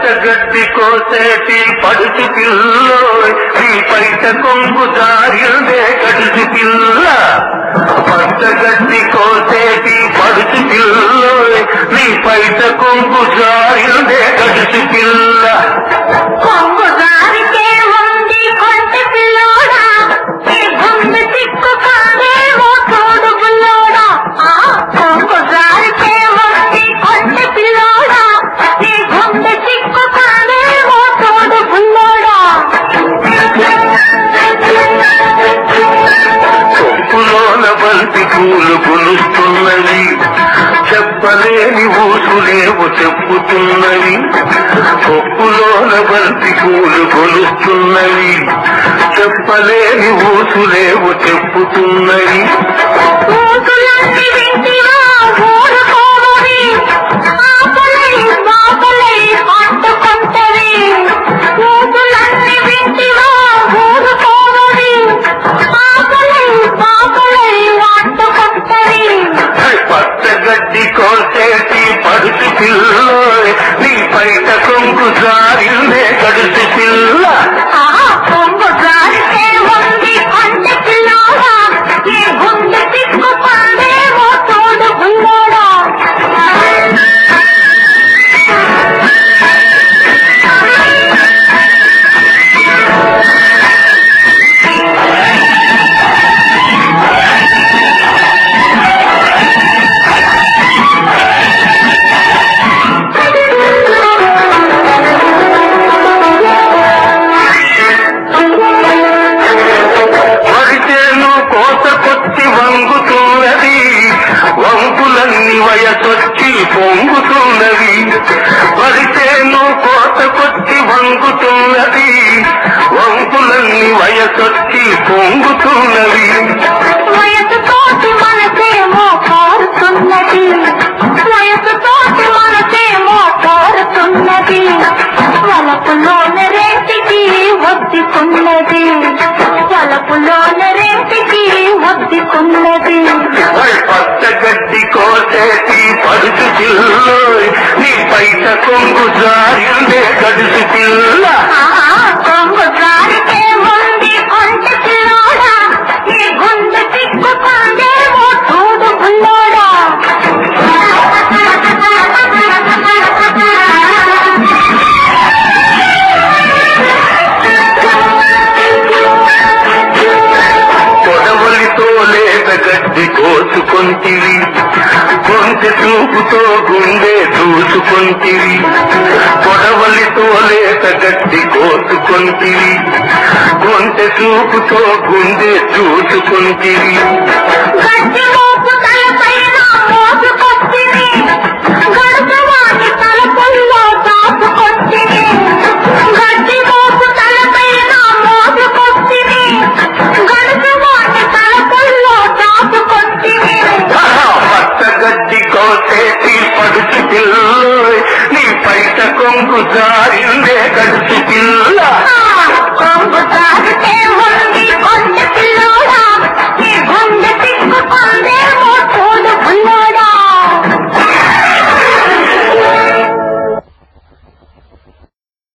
పచ్చగడ్డి కోసేటి పడుచు పిల్లో నీ పైట కొంగు జారిందే కడుచు పిల్ల పచ్చగడ్డి కోసేటి పడుచు పిల్లో నీ పైట కొంగు జారిందే కడుచు పిల్ల కొంగు జారితే ఉంది కొంటి పిల్లోడా నీ గుండె తిక్కు కాదేమో తోడు బుల్లోడా కొంగు జారితే ఉంది కొంటి పిల్లోడా నీ గుండె తిక్కు కాదేమో తోడు బుల్లోడా కొప్పులోన బంతి పూలు కొలుస్తున్నవి చెప్పలేని ఊసులేవు చెప్పుతున్నవి కొప్పులోన బంతి పూలు కొలుస్తున్నవి చెప్పలేని ఊసులేవు చెప్పుతున్నవి ఊసులన్నీ వింటివా ఊరుకోమని ఆపలై బాపలై అంటుకుంటవి ఊసులన్నీ వింటివా ఊరుకోమని ఆపలై బాపలై అంటుకుంటవి పచ్చగడ్డి కోసేటి పడుచు పిల్లో నీ పైట కొంగు జారిందే కడుచు పిల్ల కొంగు జారితే ఉంది కొంటి పిల్లోడా నీ గుండె తిక్కు కాదేమో తోడు బుల్లోడా వరిచేను కోతకొచ్చి వంగుతున్నది వంపులన్నీ వయసొచ్చి పొంగుతున్నది వరిచేను కోతకొచ్చి వంగుతున్నది వంపులన్నీ వయసొచ్చి పొంగుతున్నది వయసుతోటి మనసేమో కోరుతున్నది వయసుతోటి మనసేమో కోరుతున్నది వలపులోని రేటికి ఒద్దుకున్నది వలపులోని రేటికి ఒద్దుకున్నది పచ్చగడ్డి కోసేటి పడుచు పిల్లో నీ పైట కొంగు జారిందే కడుచు పిల్ల కొంగు జారితే ఉంది కొంటి పిల్లోడా నీ గుండె తిక్కు కాదేమో తోడు బుల్లోడా కొడవలితో లేత గడ్డి కోసుకొంటివి కొంచె చూపుతో గుండె దూసుకొంటివి కొడవలితో లేత గడ్డి కోసుకొంటివి కొంచె చూపుతో గుండె చూసుకొంటివి గడ్డి మోపు